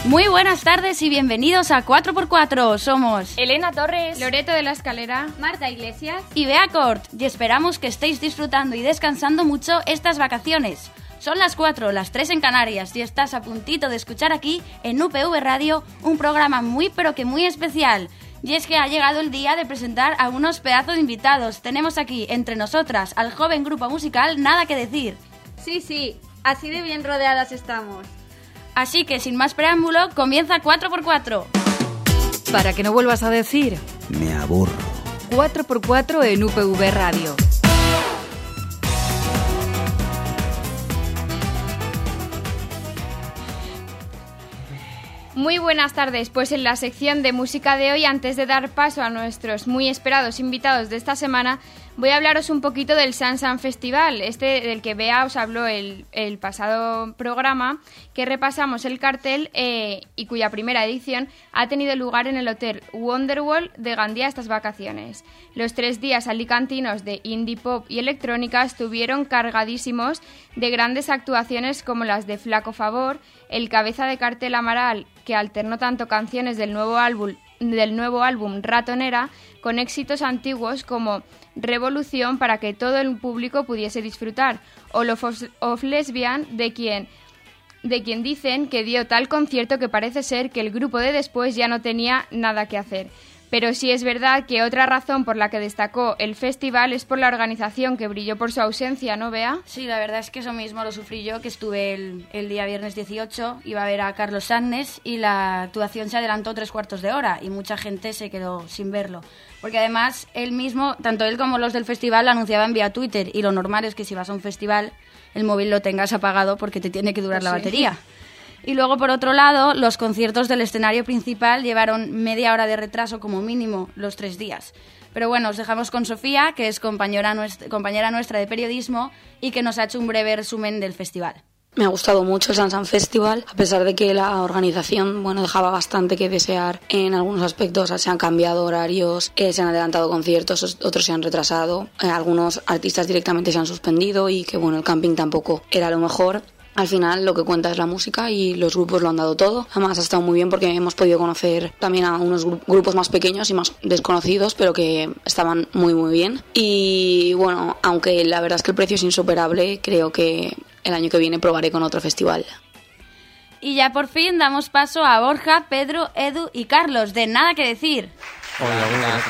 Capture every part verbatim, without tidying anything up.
Muy buenas tardes y bienvenidos a cuatro por cuatro. Somos Elena Torres, Loreto de la Escalera, Marta Iglesias y Bea Cort, y esperamos que estéis disfrutando y descansando mucho estas vacaciones. Son las cuatro, las tres en Canarias, y estás a puntito de escuchar aquí en U P V Radio un programa muy pero que muy especial. Y es que ha llegado el día de presentar a unos pedazos de invitados. Tenemos aquí entre nosotras al joven grupo musical Nada que Decir. Sí, sí, así de bien rodeadas estamos. Así que, sin más preámbulo, comienza cuatro por cuatro. Para que no vuelvas a decir me aburro. cuatro por cuatro en U P V Radio. Muy buenas tardes, pues en la sección de música de hoy, antes de dar paso a nuestros muy esperados invitados de esta semana, voy a hablaros un poquito del Sansan Festival, este del que Bea os habló el, el pasado programa, que repasamos el cartel eh, y cuya primera edición ha tenido lugar en el Hotel Wonderwall de Gandía estas vacaciones. Los tres días alicantinos de indie pop y electrónica estuvieron cargadísimos de grandes actuaciones como las de Flaco Favor, el cabeza de cartel Amaral, que alternó tanto canciones del nuevo álbum, del nuevo álbum Ratonera con éxitos antiguos como Revolución para que todo el público pudiese disfrutar, o Love of, of Lesbian, de quien, de quien dicen que dio tal concierto que parece ser que el grupo de después ya no tenía nada que hacer. Pero sí es verdad que otra razón por la que destacó el festival es por la organización, que brilló por su ausencia, ¿no, Bea? Sí, la verdad es que eso mismo lo sufrí yo, que estuve el, el día viernes dieciocho, iba a ver a Carlos Sannes y la actuación se adelantó tres cuartos de hora y mucha gente se quedó sin verlo. Porque además él mismo, tanto él como los del festival, lo anunciaban vía Twitter, y lo normal es que si vas a un festival el móvil lo tengas apagado porque te tiene que durar pues la sí. batería. Y luego, por otro lado, los conciertos del escenario principal llevaron media hora de retraso como mínimo los tres días. Pero bueno, os dejamos con Sofía, que es compañera nuestra, compañera nuestra de periodismo y que nos ha hecho un breve resumen del festival. Me ha gustado mucho el Sansan Festival, a pesar de que la organización bueno, dejaba bastante que desear en algunos aspectos. Se han cambiado horarios, eh, se han adelantado conciertos, otros se han retrasado, eh, algunos artistas directamente se han suspendido y que bueno, el camping tampoco era lo mejor. Al final lo que cuenta es la música y los grupos lo han dado todo. Además ha estado muy bien porque hemos podido conocer también a unos gru- grupos más pequeños y más desconocidos, pero que estaban muy muy bien. Y bueno, aunque la verdad es que el precio es insuperable, creo que el año que viene probaré con otro festival. Y ya por fin damos paso a Borja, Pedro, Edu y Carlos, de Nada que Decir. Hola, buenas.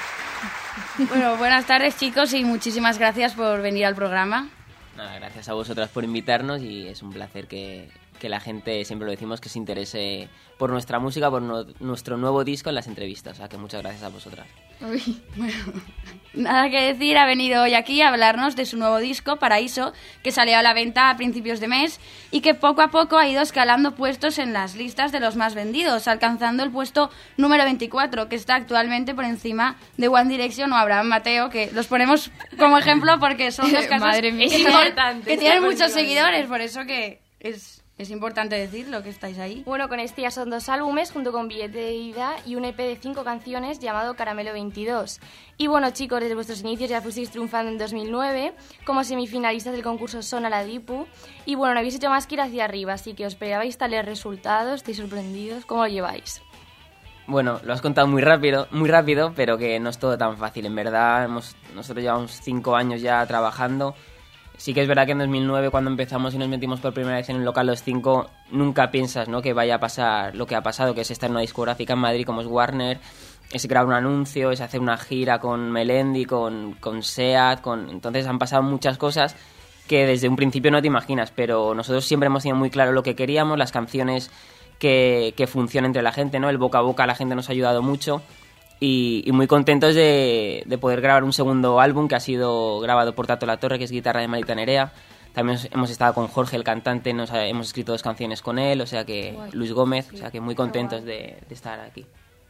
Bueno, buenas tardes, chicos, y muchísimas gracias por venir al programa. Nada, gracias a vosotras por invitarnos y es un placer que, que la gente, siempre lo decimos, que se interese por nuestra música, por no, nuestro nuevo disco en las entrevistas. O sea, que muchas gracias a vosotras. Uy, bueno, Nada que Decir ha venido hoy aquí a hablarnos de su nuevo disco, Paraíso, que salió a la venta a principios de mes y que poco a poco ha ido escalando puestos en las listas de los más vendidos, alcanzando el puesto número veinticuatro, que está actualmente por encima de One Direction o Abraham Mateo, que los ponemos como ejemplo porque son dos casos Madre mía. que tienen, que tienen muchos seguidores, por eso que es... Es importante decirlo, que estáis ahí. Bueno, con este ya son dos álbumes, junto con Billete de Ida y un E P de cinco canciones llamado Caramelo veintidós. Y bueno, chicos, desde vuestros inicios ya fuisteis triunfando en dos mil nueve como semifinalistas del concurso Sona la Dipu. Y bueno, no habéis hecho más que ir hacia arriba, así que os esperabais tales resultados, estáis sorprendidos. ¿Cómo lo lleváis? Bueno, lo has contado muy rápido, muy rápido, pero que no es todo tan fácil. En verdad, hemos, nosotros llevamos cinco años ya trabajando. Sí que es verdad que en dos mil nueve, cuando empezamos y nos metimos por primera vez en el local Los Cinco, nunca piensas, ¿no?, que vaya a pasar lo que ha pasado, que es estar en una discográfica en Madrid como es Warner, es grabar un anuncio, es hacer una gira con Melendi, con, con SEAT, con... entonces han pasado muchas cosas que desde un principio no te imaginas, pero nosotros siempre hemos tenido muy claro lo que queríamos, las canciones que, que funcionan entre la gente, ¿no? El boca a boca a la gente nos ha ayudado mucho. Y, y muy contentos de, de poder grabar un segundo álbum que ha sido grabado por Tato La Torre, que es guitarra de Marita Nerea. También hemos estado con Jorge, el cantante, nos ha, hemos escrito dos canciones con él, o sea que Guay. Luis Gómez, Sí. o sea que muy contentos de, de estar aquí.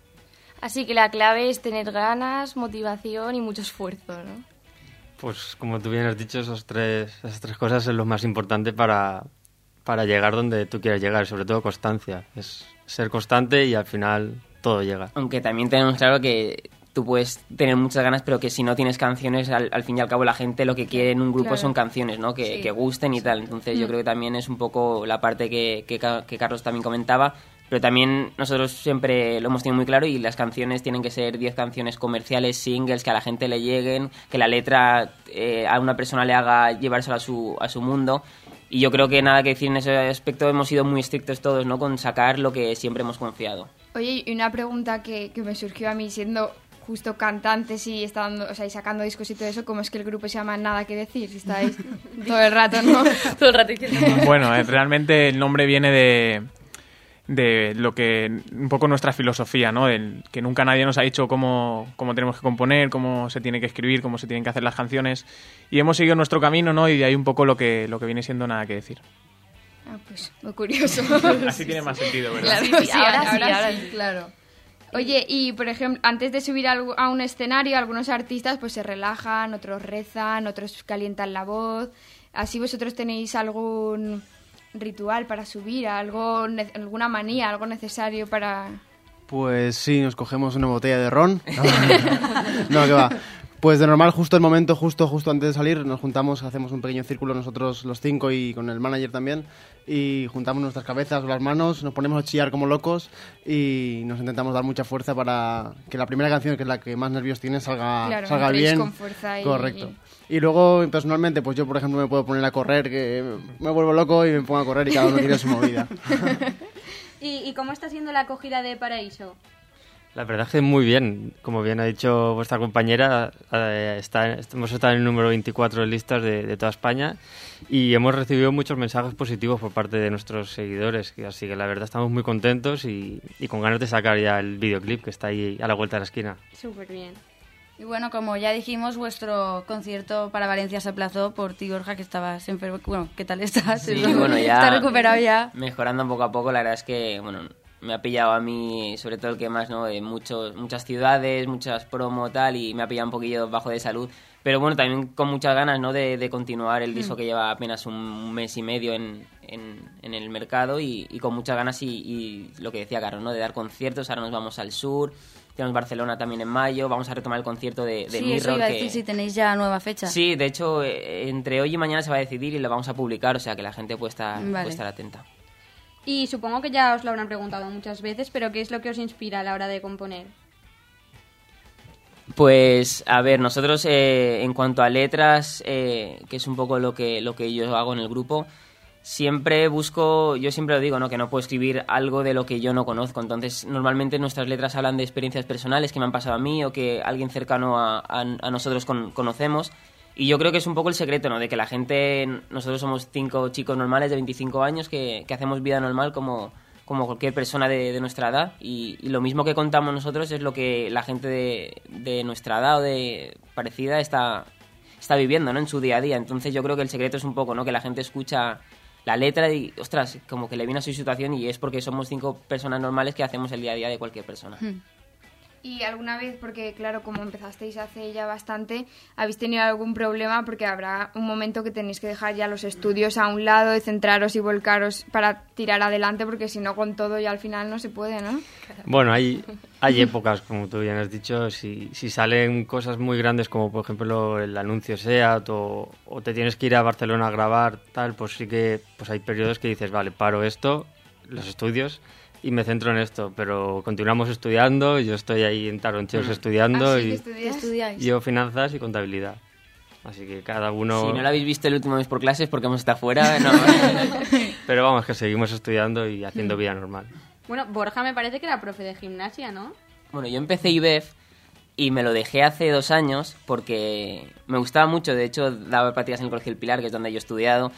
Así que la clave es tener ganas, motivación y mucho esfuerzo, ¿no? Pues como tú bien has dicho, esos tres, esas tres cosas es lo más importante para, para llegar donde tú quieres llegar, sobre todo constancia. Es ser constante y al final todo llega. Aunque también tenemos claro que tú puedes tener muchas ganas, pero que si no tienes canciones, al, al fin y al cabo la gente lo que quiere en un grupo Claro. son canciones, ¿no? Que, Sí. que gusten y tal. Entonces Mm. yo creo que también es un poco la parte que, que, que Carlos también comentaba, pero también nosotros siempre lo hemos tenido muy claro y las canciones tienen que ser diez canciones comerciales, singles, que a la gente le lleguen, que la letra eh, a una persona le haga llevársela a su, a su mundo. Y yo creo que nada que decir en ese aspecto, hemos sido muy estrictos todos, ¿no? Con sacar lo que siempre hemos confiado. Oye, y una pregunta que, que me surgió a mí siendo justo cantantes y, estando, o sea, y sacando discos y todo eso, ¿cómo es que el grupo se llama Nada que Decir? Si estáis todo el rato, ¿no? Todo el rato diciendo. Bueno, eh, realmente el nombre viene de, de lo que, un poco nuestra filosofía, ¿no? El, que nunca nadie nos ha dicho cómo, cómo tenemos que componer, cómo se tiene que escribir, cómo se tienen que hacer las canciones. Y hemos seguido nuestro camino, ¿no? Y de ahí un poco lo que, lo que viene siendo Nada que Decir. Ah, pues muy curioso. Así tiene más sentido, ¿verdad? Claro, Sí, sí, sí, ahora ahora, sí, ahora ahora sí, sí. claro. Oye, y por ejemplo, antes de subir a a un escenario, algunos artistas pues se relajan, otros rezan, otros calientan la voz. ¿Así vosotros tenéis algún ritual para subir, algo, ne- alguna manía, algo necesario para...? Pues sí, nos cogemos una botella de ron. No, que va. Pues de normal, justo el momento, justo justo antes de salir, nos juntamos, hacemos un pequeño círculo nosotros los cinco y con el manager también, y juntamos nuestras cabezas o las manos, nos ponemos a chillar como locos y nos intentamos dar mucha fuerza para que la primera canción, que es la que más nervios tiene, salga, Claro, salga entréis bien. con fuerza y- Correcto. Y luego, personalmente, pues yo, por ejemplo, me puedo poner a correr, que me vuelvo loco y me pongo a correr y cada uno tiene su movida. ¿Y, ¿Y cómo está siendo la acogida de Paraíso? La verdad es que muy bien. Como bien ha dicho vuestra compañera, eh, está, hemos estado en el número veinticuatro de listas de, de toda España y hemos recibido muchos mensajes positivos por parte de nuestros seguidores. Así que la verdad estamos muy contentos y, y con ganas de sacar ya el videoclip que está ahí a la vuelta de la esquina. Súper bien. Y bueno, como ya dijimos, vuestro concierto para Valencia se aplazó por ti, Borja, que estabas enfermo. Bueno, ¿qué tal estás? Sí, bueno, ya ¿Estás recuperado ya? mejorando poco a poco. La verdad es que, bueno, me ha pillado a mí, sobre todo el que más, ¿no? De muchos, muchas ciudades, muchas promo, tal, y me ha pillado un poquillo bajo de salud. Pero bueno, también con muchas ganas, ¿no? De, de continuar el disco que lleva apenas un mes y medio en, en, en el mercado y, y con muchas ganas y, y lo que decía Carlos, ¿no? De dar conciertos. Ahora nos vamos al sur, tenemos Barcelona también en mayo, vamos a retomar el concierto de, de Sí, Mirror. eso iba a que... decir, si tenéis ya nueva fecha. Sí, de hecho, eh, entre hoy y mañana se va a decidir y lo vamos a publicar, o sea que la gente puede estar, Vale. puede estar atenta. Y supongo que ya os lo habrán preguntado muchas veces, pero ¿qué es lo que os inspira a la hora de componer? Pues, a ver, nosotros eh, en cuanto a letras, eh, que es un poco lo que, lo que yo hago en el grupo, siempre busco, yo siempre lo digo, ¿no? Que no puedo escribir algo de lo que yo no conozco. Entonces, normalmente nuestras letras hablan de experiencias personales que me han pasado a mí o que alguien cercano a, a, a nosotros con, conocemos. Y yo creo que es un poco el secreto, ¿no? De que la gente, nosotros somos cinco chicos normales de veinticinco años que, que hacemos vida normal como, como cualquier persona de, de nuestra edad. Y, y lo mismo que contamos nosotros es lo que la gente de, de nuestra edad o de parecida está, está viviendo, ¿no? En su día a día. Entonces yo creo que el secreto es un poco, ¿no? Que la gente escucha la letra y, ostras, como que le viene a su situación y es porque somos cinco personas normales que hacemos el día a día de cualquier persona. Hmm. Y alguna vez, porque claro, como empezasteis hace ya bastante, ¿habéis tenido algún problema? Porque habrá un momento que tenéis que dejar ya los estudios a un lado y centraros y volcaros para tirar adelante, porque si no con todo ya al final no se puede, ¿no? Bueno, hay, hay épocas, como tú bien has dicho, si, si salen cosas muy grandes como por ejemplo el anuncio SEAT o, o te tienes que ir a Barcelona a grabar, tal, pues sí que pues hay periodos que dices, vale, paro esto, los estudios, y me centro en esto, pero continuamos estudiando, yo estoy ahí en Taroncheos estudiando ¿Ah, sí que y estudiáis? ¿Estudiáis? yo finanzas y contabilidad. Así que cada uno... Si no lo habéis visto el último mes por clases porque hemos estado fuera, no. Pero vamos, que seguimos estudiando y haciendo vida normal. Bueno, Borja me parece que era profe de gimnasia, ¿no? Bueno, yo empecé I B E F y me lo dejé hace dos años porque me gustaba mucho. De hecho, daba prácticas en el Colegio del Pilar, que es donde yo he estudiado.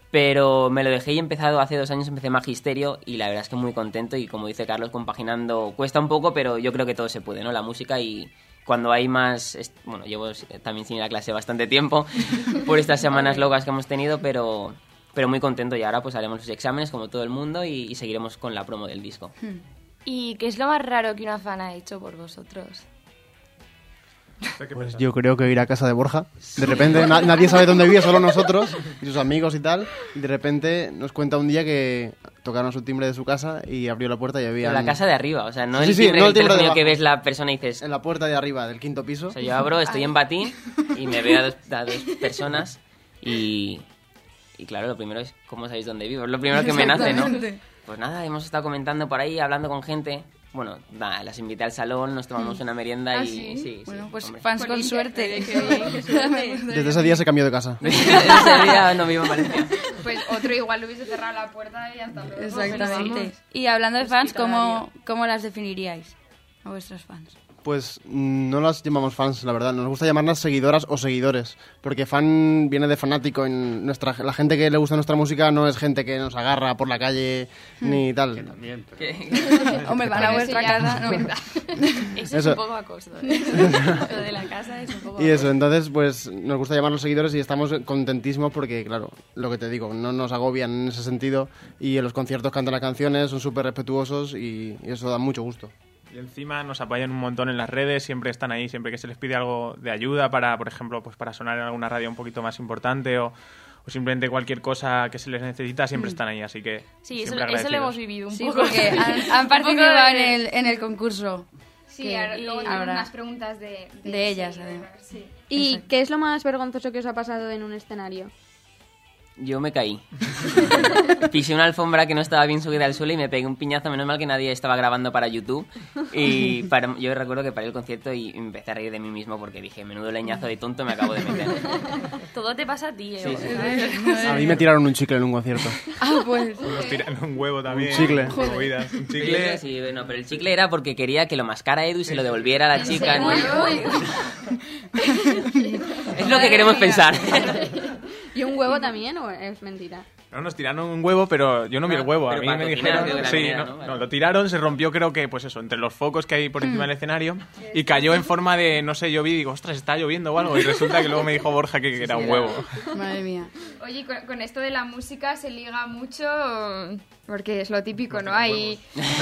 Pero me lo dejé y he empezado hace dos años, empecé magisterio y la verdad es que muy contento y como dice Carlos, compaginando cuesta un poco, pero yo creo que todo se puede, ¿no? La música y cuando hay más... Bueno, llevo también sin ir a clase bastante tiempo por estas semanas locas que hemos tenido, pero, pero muy contento y ahora pues haremos los exámenes como todo el mundo y, y seguiremos con la promo del disco. ¿Y qué es lo más raro que una fan ha hecho por vosotros? Pues yo creo que ir a casa de Borja. De repente na- nadie sabe dónde vive, solo nosotros y sus amigos y tal. Y de repente nos cuenta un día que tocaron su timbre de su casa y abrió la puerta y había... Pero la casa de arriba, o sea, no Sí, el sí, timbre no del el timbre de teléfono que abajo. ves la persona y dices... En la puerta de arriba del quinto piso. O sea, yo abro, estoy en batín y me veo a dos, a dos personas y, y claro, lo primero es cómo sabéis dónde vivo. Es lo primero que me nace, ¿no? Pues nada, hemos estado comentando por ahí, hablando con gente. Bueno, nada, las invité al salón, nos tomamos una merienda ¿Ah, y... sí? sí, bueno, sí, pues hombre. fans con suerte. Qué bien, qué suerte. Desde ese día se cambió de casa. Desde ese día no vivo en Valencia. Pues otro igual hubiese cerrado la puerta y hasta luego. Exactamente. Y hablando de fans, ¿cómo, ¿cómo las definiríais a vuestros fans? Pues no las llamamos fans, la verdad. Nos gusta llamarlas seguidoras o seguidores, porque fan viene de fanático. En nuestra, la gente que le gusta nuestra música no es gente que nos agarra por la calle ni tal. Que también, pero... Hombre, van a vuestra casa. No. Eso, Eso. es un poco acoso. ¿eh? Lo de la casa es un poco Y eso, acoso. entonces, pues nos gusta llamarlos seguidores y estamos contentísimos porque, claro, lo que te digo, no nos agobian en ese sentido y en los conciertos cantan las canciones, son súper respetuosos y, y eso da mucho gusto. Y encima nos apoyan un montón en las redes, siempre están ahí, siempre que se les pide algo de ayuda para, por ejemplo, pues para sonar en alguna radio un poquito más importante o, o simplemente cualquier cosa que se les necesita, siempre están ahí, así que Sí, eso, siempre eso lo agradecidos. hemos vivido un Sí, poco. porque han, han participado en el, en el concurso. Sí, que ahora- luego tenemos habrá unas preguntas de, de ellas, sí, además. sí. ¿Y Exacto. qué es lo más vergonzoso que os ha pasado en un escenario? Yo me caí. Pisé una alfombra que no estaba bien subida al suelo y me pegué un piñazo. Menos mal que nadie estaba grabando para YouTube. Y para- yo recuerdo que paré el concierto y me empecé a reír de mí mismo porque dije, menudo leñazo de tonto me acabo de meter. Todo te pasa a ti, ¿eh? Sí, sí. A mí me tiraron un chicle en un concierto. Ah, pues. Nos tiran un huevo también. Un chicle. movidas, un Sí, chicle. sí, bueno, pero el chicle era porque quería que lo mascara Edu y se lo devolviera a la chica. ¿no? Es lo que queremos pensar. ¿Y un huevo también o es mentira? No, nos tiraron un huevo, pero yo no vi el huevo. A Pero mí para me cocinar, dijeron... creo que la Sí, comida, no, ¿no? no, lo tiraron, se rompió creo que, pues eso, entre los focos que hay por encima del escenario y cayó en forma de, no sé, yo vi y digo, ostras, está lloviendo o algo. Y resulta que luego me dijo Borja que, que era un huevo. Madre mía. Oye, con, con esto de la música se liga mucho, porque es lo típico, ¿no? Hay...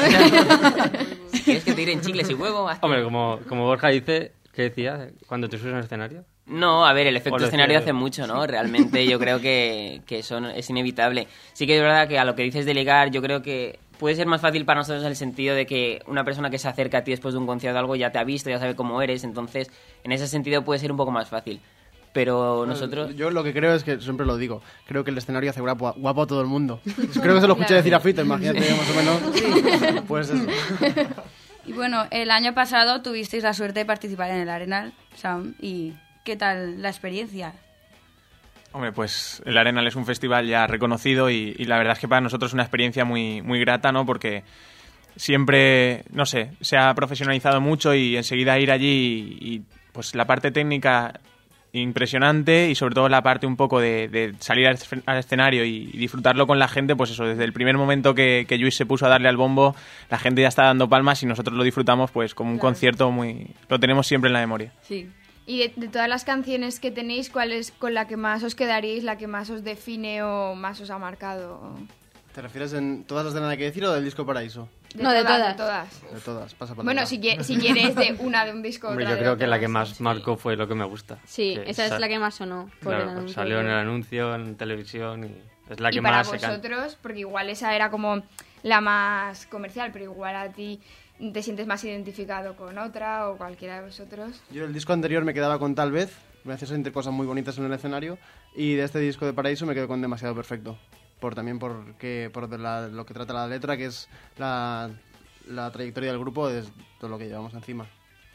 Si quieres que te tiren chicles y huevo, hazte. Hombre, como, como Borja dice, ¿qué decía? ¿Cuando te subes a un escenario? No, a ver, el efecto O lo escenario decía- hace mucho, ¿no? Realmente yo creo que, que eso no- es inevitable. Sí que es verdad que a lo que dices de ligar, yo creo que puede ser más fácil para nosotros en el sentido de que una persona que se acerca a ti después de un concierto o algo ya te ha visto, ya sabe cómo eres, entonces en ese sentido puede ser un poco más fácil. Pero nosotros... Yo lo que creo es que, siempre lo digo, creo que el escenario hace guapo, guapo a todo el mundo. Creo que se lo escuché decir a Fito, imagínate más o menos. Pues eso. Y bueno, el año pasado tuvisteis la suerte de participar en el Arenal Sound. ¿Y qué tal la experiencia? Hombre, pues el Arenal es un festival ya reconocido y, y la verdad es que para nosotros es una experiencia muy, muy grata, ¿no? Porque siempre, no sé, se ha profesionalizado mucho y enseguida ir allí y, y, pues la parte técnica impresionante y sobre todo la parte un poco de, de salir al escen- al escenario y, y disfrutarlo con la gente, pues eso, desde el primer momento que, que Luis se puso a darle al bombo, la gente ya está dando palmas y nosotros lo disfrutamos pues como un concierto muy... lo tenemos siempre en la memoria. Sí. Y de, de todas las canciones que tenéis, ¿cuál es con la que más os quedaríais, la que más os define o más os ha marcado? ¿Te refieres en todas las de Nada que decir o del disco Paraíso? No, de todas. De todas. De todas, pasa por Bueno, detrás. si, qui- si quieres de una de un disco. Hombre, otra yo de creo que otra, la que sí. más marcó fue Lo que me gusta. Sí, Que esa es sal- la que más sonó. Por Claro, el anuncio. salió en el anuncio, en televisión y es la que Y para más se canta. vosotros, porque igual esa era como la más comercial, pero igual a ti te sientes más identificado con otra o cualquiera de vosotros. Yo el disco anterior me quedaba con Tal vez, me hacía sentir cosas muy bonitas en el escenario y de este disco de Paraíso me quedo con Demasiado Perfecto. Por también por, que, por de la- lo que trata la letra, que es la, la trayectoria del grupo, es todo lo que llevamos encima.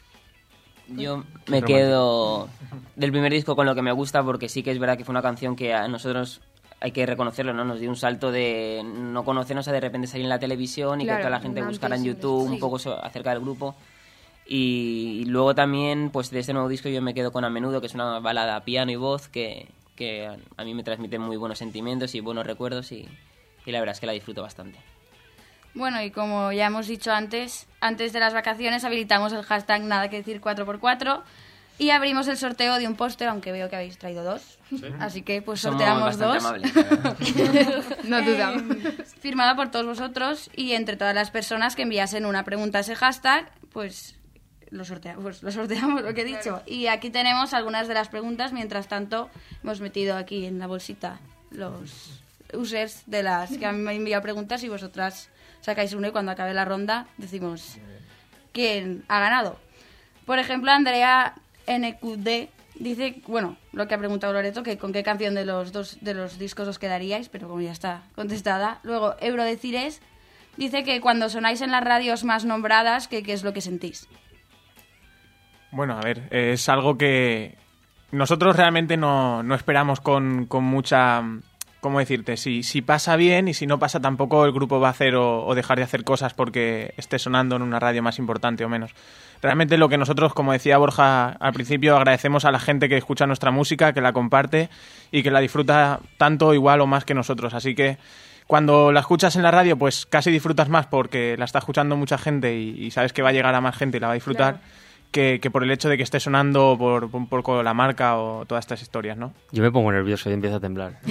Yo me quedo del primer disco con Lo que me gusta porque sí que es verdad que fue una canción que a nosotros hay que reconocerlo, ¿no? Nos dio un salto de no conocernos a de repente salir en la televisión y Claro, que toda la gente un buscara en antes y un YouTube un después. poco so- acerca del grupo. Y, y luego también, pues de este nuevo disco yo me quedo con A Menudo, que es una balada a piano y voz que, que a, a mí me transmite muy buenos sentimientos y buenos recuerdos y, y la verdad es que la disfruto bastante. Bueno, y como ya hemos dicho antes, antes de las vacaciones habilitamos el hashtag Nada que decir cuatro por cuatro y abrimos el sorteo de un póster, aunque veo que habéis traído dos. Así que pues Somos sorteamos bastante dos. amables, la verdad. No dudamos. Eh, firmado por todos vosotros y entre todas las personas que enviasen una pregunta a ese hashtag, pues lo, sortea- pues lo sorteamos, lo que he dicho. Y aquí tenemos algunas de las preguntas. Mientras tanto, hemos metido aquí en la bolsita los users de las que han enviado preguntas y vosotras sacáis uno y cuando acabe la ronda decimos quién ha ganado. Por ejemplo, Andrea N Q D dice, bueno, lo que ha preguntado Loreto, que con qué canción de los dos de los discos os quedaríais, pero como ya está contestada. Luego, Eurodecires dice que cuando sonáis en las radios más nombradas, ¿qué, qué es lo que sentís? Bueno, a ver, es algo que nosotros realmente no, no esperamos con, con mucha... ¿Cómo decirte? Si, si pasa bien y si no pasa tampoco el grupo va a hacer o, o dejar de hacer cosas porque esté sonando en una radio más importante o menos. Realmente lo que nosotros, como decía Borja al principio, agradecemos a la gente que escucha nuestra música, que la comparte y que la disfruta tanto, igual o más que nosotros. Así que cuando la escuchas en la radio, pues casi disfrutas más porque la está escuchando mucha gente y, y sabes que va a llegar a más gente y la va a disfrutar. Claro. Que, que por el hecho de que esté sonando por, por un poco la marca o todas estas historias, ¿no? Yo me pongo nervioso y empiezo a temblar.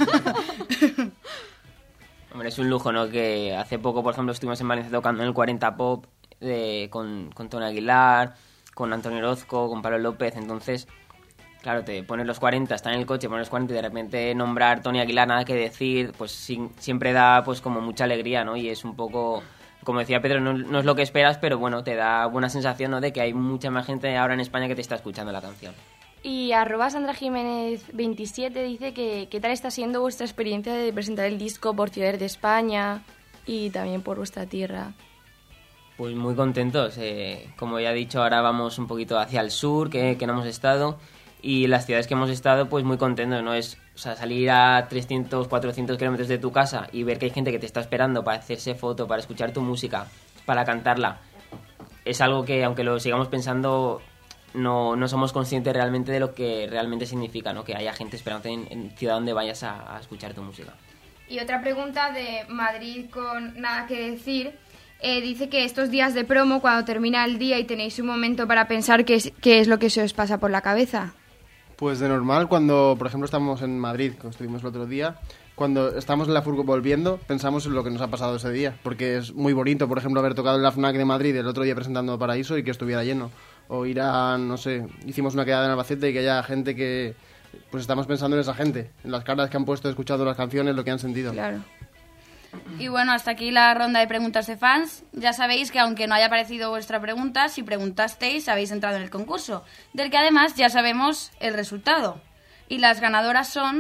Hombre, es un lujo, ¿no? Que hace poco, por ejemplo, estuvimos en Valencia tocando en el cuarenta Pop eh, con, con Tony Aguilar, con Antonio Orozco, con Pablo López. Entonces, claro, te pones los cuarenta, estás en el coche, pones los cuarenta y de repente nombrar Tony Aguilar, nada que decir, pues sin, siempre da pues como mucha alegría, ¿no? Y es un poco... Como decía Pedro, no, no es lo que esperas, pero bueno, te da buena sensación, ¿no? De que hay mucha más gente ahora en España que te está escuchando la canción. Y arroba Sandra Jiménez veintisiete dice que qué tal está siendo vuestra experiencia de presentar el disco por ciudades de España y también por vuestra tierra. Pues muy contentos. Eh, como ya he dicho, ahora vamos un poquito hacia el sur, que, que no hemos estado. Y las ciudades que hemos estado, pues muy contentos, ¿no? Es, o sea, salir a trescientos, cuatrocientos kilómetros de tu casa y ver que hay gente que te está esperando para hacerse foto, para escuchar tu música, para cantarla. Es algo que, aunque lo sigamos pensando, no, no somos conscientes realmente de lo que realmente significa, ¿no? Que haya gente esperando en, en ciudad donde vayas a, a escuchar tu música. Y otra pregunta de Madrid con nada que decir. Eh, dice que estos días de promo, cuando termina el día y tenéis un momento para pensar qué es, qué es lo que se os pasa por la cabeza. Pues de normal, cuando, por ejemplo, estamos en Madrid, como estuvimos el otro día, cuando estamos en la furgo volviendo, pensamos en lo que nos ha pasado ese día, porque es muy bonito, por ejemplo, haber tocado en la FNAC de Madrid el otro día presentando Paraíso y que estuviera lleno. O ir a, no sé, hicimos una quedada en Albacete y que haya gente que... Pues estamos pensando en esa gente, en las caras que han puesto escuchando las canciones, lo que han sentido. Claro. Y bueno, hasta aquí la ronda de preguntas de fans. Ya sabéis que aunque no haya aparecido vuestra pregunta, si preguntasteis habéis entrado en el concurso, del que además ya sabemos el resultado. Y las ganadoras son...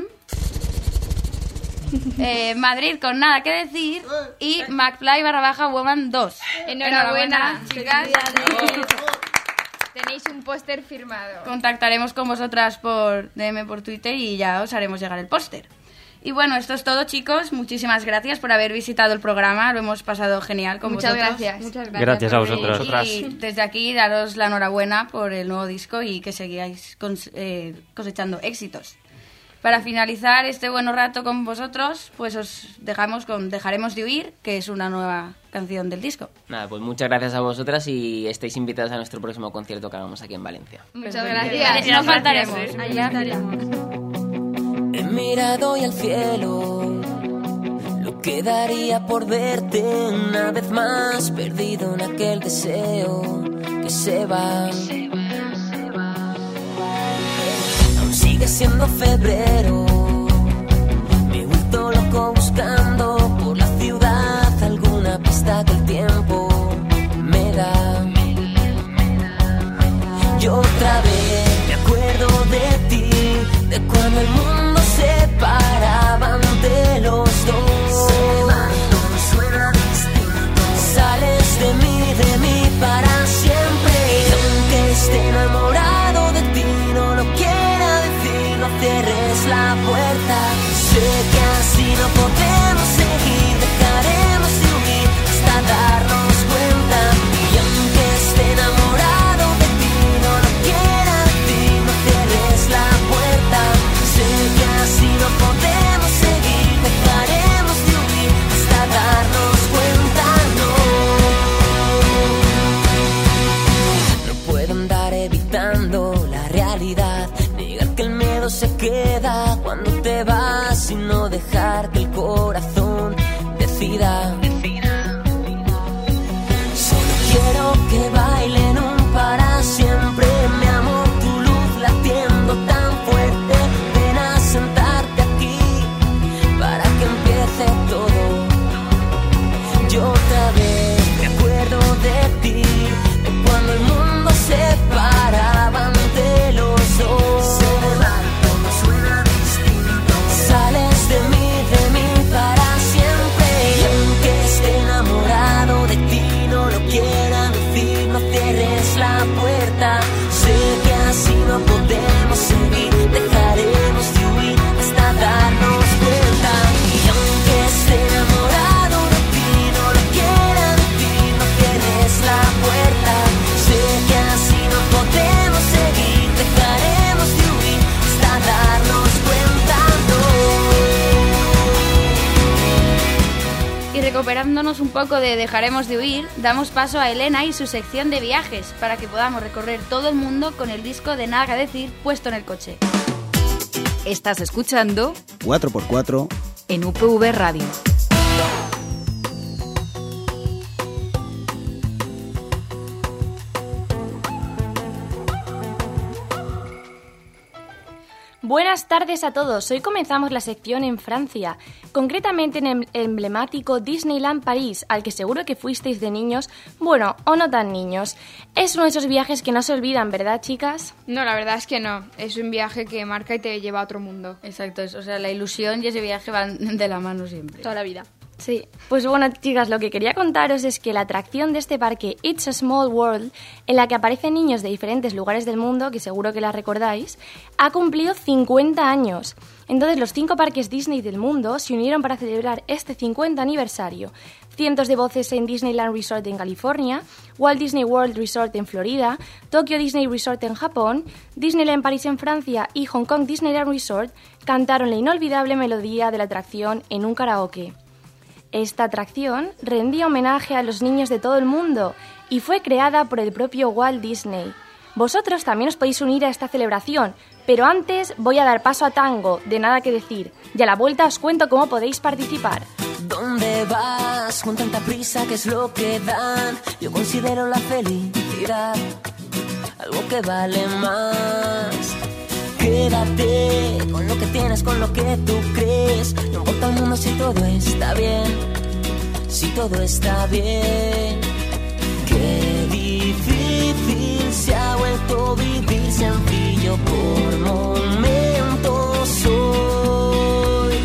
Eh, Madrid con nada que decir y McFly barra baja Woman dos. Enhorabuena, chicas. Tenéis un póster firmado. Contactaremos con vosotras por D M, por Twitter y ya os haremos llegar el póster. Y bueno, esto es todo, chicos. Muchísimas gracias por haber visitado el programa. Lo hemos pasado genial con Muchas vosotros. Gracias. Muchas gracias. Gracias a vosotros. Y desde aquí daros la enhorabuena por el nuevo disco y que sigáis cons- eh, cosechando éxitos. Para finalizar este buen rato con vosotros, pues os dejamos con Dejaremos de huir, que es una nueva canción del disco. Nada, pues muchas gracias a vosotras y estáis invitadas a nuestro próximo concierto que hagamos aquí en Valencia. Muchas gracias. No faltaremos. Ahí estaremos. He mirado y al cielo, lo que daría por verte una vez más, perdido en aquel deseo que se va. Aún sigue siendo febrero, me he vuelto loco buscando por la ciudad alguna pista que el tiempo me da. Y otra vez me acuerdo de ti, de cuando el mundo se paraba ante los dos. Todo suena distinto. Sales de mí, de mí para siempre. Y aunque esté enamorado de ti, no lo quiera decir, no cierres la puerta. Sé que así no podemos seguir, dejaremos de huir hasta darnos cuenta. Y aunque esté enamorado de ti, no lo quiera decir, no cierres la puerta. Sé que así no podemos seguir, dejaremos de huir hasta darnos cuenta. No, no puedo andar evitando la realidad, negar que el miedo se queda cuando te vas y no dejar que el corazón decida. Solo quiero que bailen un para siempre, mi amor, tu luz latiendo tan fuerte. Ven a sentarte aquí para que empiece todo. Yo otra vez me acuerdo de ti, de cuando el mundo se paraba ante los dos. Todo suena distinto. Sales de mí, de mí para recuperándonos un poco de Dejaremos de huir, damos paso a Elena y su sección de viajes para que podamos recorrer todo el mundo con el disco de Nada que decir puesto en el coche. Estás escuchando cuatro por cuatro en U P V Radio. Buenas tardes a todos. Hoy comenzamos la sección en Francia, concretamente en el emblemático Disneyland París, al que seguro que fuisteis de niños, bueno, o no tan niños. Es uno de esos viajes que no se olvidan, ¿verdad, chicas? No, la verdad es que no. Es un viaje que marca y te lleva a otro mundo. Exacto, o sea, la ilusión y ese viaje van de la mano siempre. Toda la vida. Sí, pues bueno, chicas, lo que quería contaros es que la atracción de este parque It's a Small World, en la que aparecen niños de diferentes lugares del mundo, que seguro que la recordáis, ha cumplido cincuenta años. Entonces, los cinco parques Disney del mundo se unieron para celebrar este cincuenta aniversario. Cientos de voces en Disneyland Resort en California, Walt Disney World Resort en Florida, Tokyo Disney Resort en Japón, Disneyland París en Francia y Hong Kong Disneyland Resort cantaron la inolvidable melodía de la atracción en un karaoke. Esta atracción rendía homenaje a los niños de todo el mundo y fue creada por el propio Walt Disney. Vosotros también os podéis unir a esta celebración, pero antes voy a dar paso a Tango, de Nada que decir, y a la vuelta os cuento cómo podéis participar. ¿Dónde vas con tanta prisa? ¿Qué es lo que dan? Yo considero la felicidad algo que vale más. Quédate con lo que tienes, con lo que tú crees. No importa el mundo si todo está bien, si todo está bien. Qué difícil se ha vuelto vivir sencillo por momentos hoy.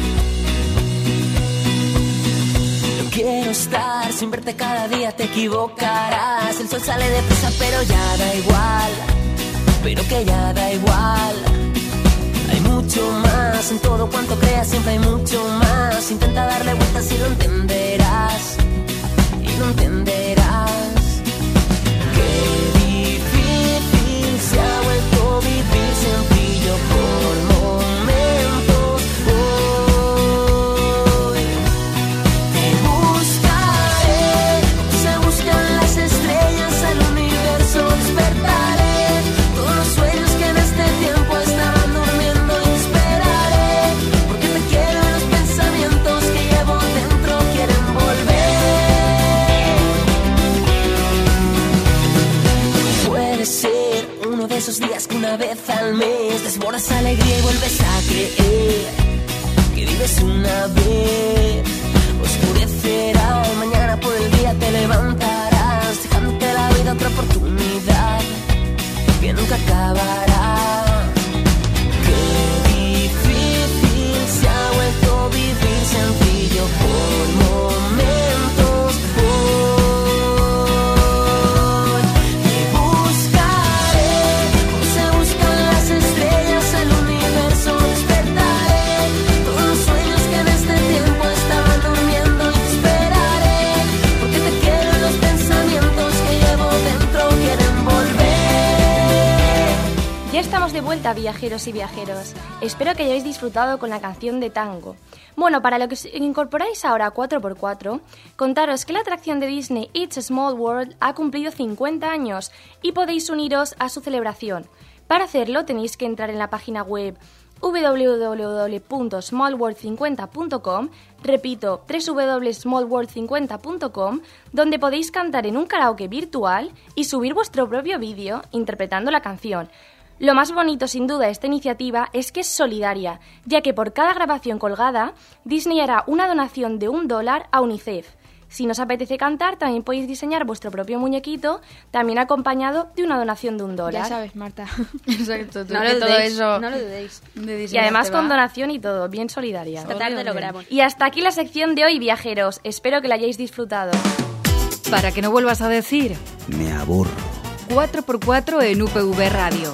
Yo quiero estar sin verte cada día, te equivocarás. El sol sale deprisa pero ya da igual, pero que ya da igual. Hay mucho más en todo cuanto creas, siempre hay mucho más. Intenta darle vueltas y lo entenderás, y lo entenderás. Qué difícil se ha vuelto vivir sencillo por momentos hoy. Te buscaré, se buscan las estrellas, al universo despertaré. Todos los sueños que en este tiempo estaban esos días que una vez al mes desbordas alegría y vuelves a creer que vives una vez. Oscurecerá y mañana por el día te levantarás, dejándote la vida otra oportunidad que nunca acabará. Qué difícil se ha vuelto vivir sencillo por momentos hoy. Estamos de vuelta, viajeros y viajeros. Espero que hayáis disfrutado con la canción de Tango. Bueno, para lo que os incorporáis ahora a cuatro por cuatro, contaros que la atracción de Disney It's a Small World ha cumplido cincuenta años y podéis uniros a su celebración. Para hacerlo tenéis que entrar en la página web doble u doble u doble u punto small world cincuenta punto com, repito, doble u doble u doble u punto small world cincuenta punto com, donde podéis cantar en un karaoke virtual y subir vuestro propio vídeo interpretando la canción. Lo más bonito, sin duda, de esta iniciativa es que es solidaria, ya que por cada grabación colgada, Disney hará una donación de un dólar a UNICEF. Si nos apetece cantar, también podéis diseñar vuestro propio muñequito, también acompañado de una donación de un dólar. Ya sabes, Marta. Exacto, tú, no, que lo todo dudéis, eso no lo dudéis. Y además con donación y todo, bien solidaria. Esta tarde lo grabamos. Y hasta aquí la sección de hoy, viajeros. Espero que la hayáis disfrutado. Para que no vuelvas a decir, me aburro. cuatro por cuatro en U P V Radio.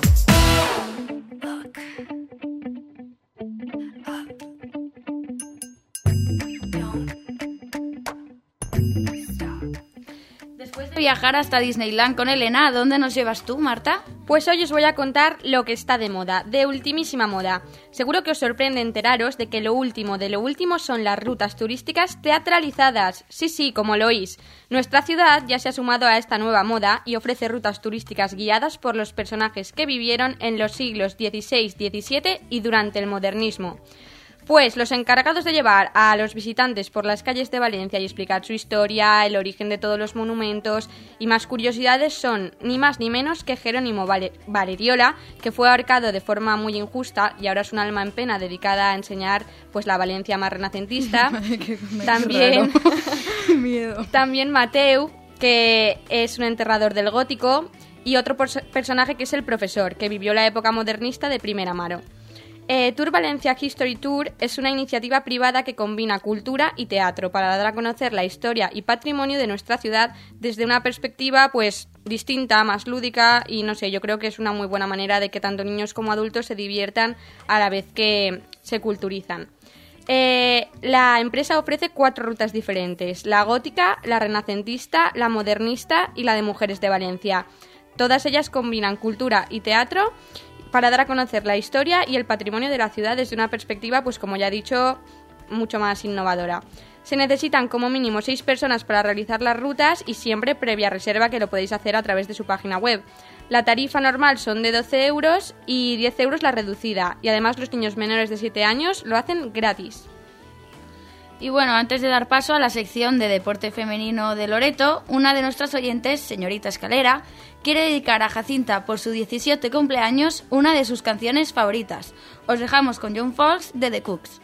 Después de viajar hasta Disneyland con Elena. ¿A dónde nos llevas tú, Marta? Pues hoy os voy a contar lo que está de moda, de ultimísima moda. Seguro que os sorprende enteraros de que lo último de lo último son las rutas turísticas teatralizadas. Sí, sí, como lo oís. Nuestra ciudad ya se ha sumado a esta nueva moda y ofrece rutas turísticas guiadas por los personajes que vivieron en los siglos dieciséis, diecisiete y durante el modernismo. Pues los encargados de llevar a los visitantes por las calles de Valencia y explicar su historia, el origen de todos los monumentos y más curiosidades son ni más ni menos que Jerónimo Vale- Valeriola, que fue ahorcado de forma muy injusta y ahora es un alma en pena dedicada a enseñar pues la Valencia más renacentista. También, también Mateu, que es un enterrador del gótico, y otro pers- personaje que es el profesor, que vivió la época modernista de primera mano. Eh, Tour Valencia History Tour es una iniciativa privada que combina cultura y teatro para dar a conocer la historia y patrimonio de nuestra ciudad desde una perspectiva pues distinta, más lúdica y no sé, yo creo que es una muy buena manera de que tanto niños como adultos se diviertan a la vez que se culturizan. Eh, la empresa ofrece cuatro rutas diferentes: la gótica, la renacentista, la modernista y la de mujeres de Valencia. Todas ellas combinan cultura y teatro para dar a conocer la historia y el patrimonio de la ciudad desde una perspectiva, pues como ya he dicho, mucho más innovadora. Se necesitan como mínimo seis personas para realizar las rutas y siempre previa reserva, que lo podéis hacer a través de su página web. La tarifa normal son de doce euros y diez euros la reducida, y además los niños menores de siete años lo hacen gratis. Y bueno, antes de dar paso a la sección de deporte femenino de Loreto, una de nuestras oyentes, señorita Escalera, quiere dedicar a Jacinta por su diecisiete cumpleaños una de sus canciones favoritas. Os dejamos con John Fox de The Cooks.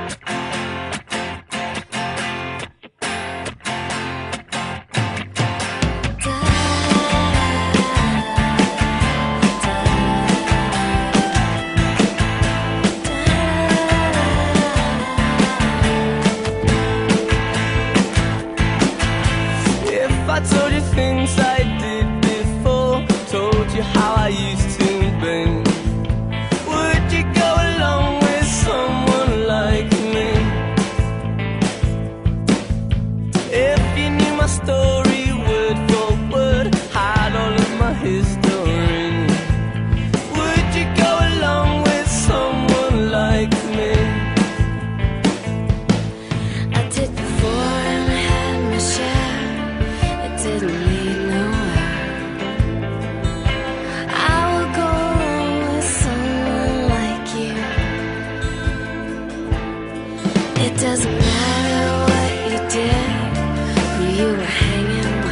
I told you things I did before, told you how I used to be, would you go along with someone like me? If you knew my story word for word, had all of my history, would you go along with someone like me? I did before and I had my share, didn't lead nowhere. I will go along with someone like you. It doesn't matter what you did, who you were hanging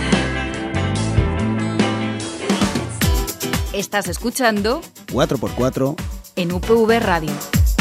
with. Estás escuchando cuatro por cuatro en U P V Radio.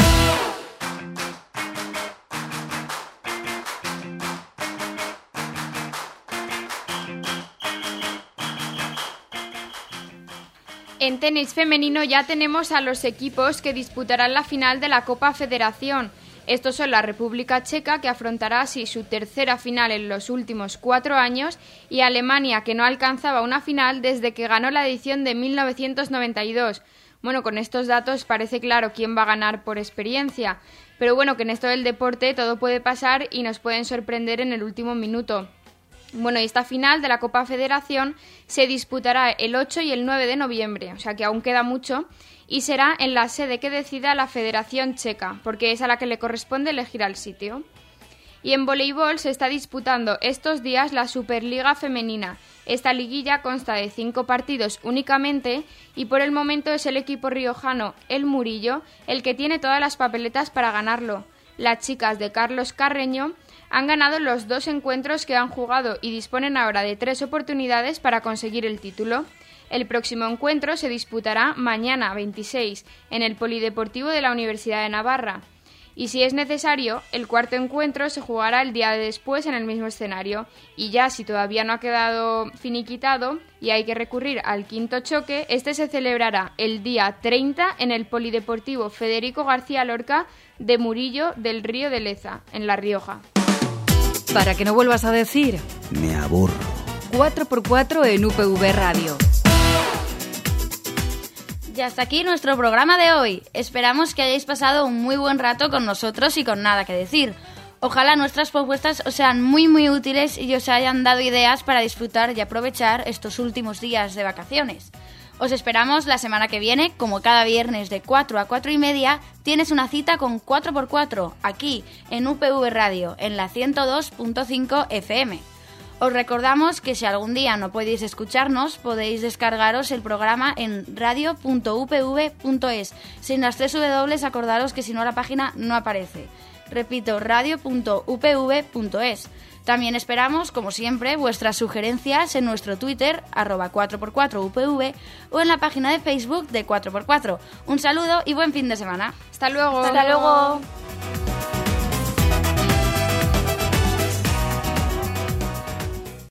En tenis femenino ya tenemos a los equipos que disputarán la final de la Copa Federación. Estos son la República Checa, que afrontará así su tercera final en los últimos cuatro años, y Alemania, que no alcanzaba una final desde que ganó la edición de mil novecientos noventa y dos. Bueno, con estos datos parece claro quién va a ganar por experiencia, pero bueno, que en esto del deporte todo puede pasar y nos pueden sorprender en el último minuto. Bueno, y esta final de la Copa Federación se disputará el ocho y el nueve de noviembre, o sea que aún queda mucho, y será en la sede que decida la Federación Checa, porque es a la que le corresponde elegir al sitio. Y en voleibol se está disputando estos días la Superliga Femenina. Esta liguilla consta de cinco partidos únicamente y por el momento es el equipo riojano, el Murillo, el que tiene todas las papeletas para ganarlo. Las chicas de Carlos Carreño han ganado los dos encuentros que han jugado y disponen ahora de tres oportunidades para conseguir el título. El próximo encuentro se disputará mañana, veintiséis, en el Polideportivo de la Universidad de Navarra. Y si es necesario, el cuarto encuentro se jugará el día de después en el mismo escenario. Y ya si todavía no ha quedado finiquitado y hay que recurrir al quinto choque, este se celebrará el día treinta en el Polideportivo Federico García Lorca de Murillo del Río de Leza, en La Rioja. Para que no vuelvas a decir me aburro. cuatro por cuatro en U P V Radio. Y hasta aquí nuestro programa de hoy. Esperamos que hayáis pasado un muy buen rato con nosotros y con nada que decir. Ojalá nuestras propuestas os sean muy muy útiles y os hayan dado ideas para disfrutar y aprovechar estos últimos días de vacaciones. Os esperamos la semana que viene, como cada viernes de cuatro a cuatro y media, tienes una cita con cuatro por cuatro, aquí en U P V Radio, en la ciento dos punto cinco F M. Os recordamos que si algún día no podéis escucharnos, podéis descargaros el programa en radio punto u p v punto es. Sin las tres W, acordaros que si no la página no aparece. Repito, radio punto u p v punto es. También esperamos, como siempre, vuestras sugerencias en nuestro Twitter, arroba cuatro por cuatro U P V, o en la página de Facebook de cuatro por cuatro. Un saludo y buen fin de semana. Hasta luego. Hasta luego.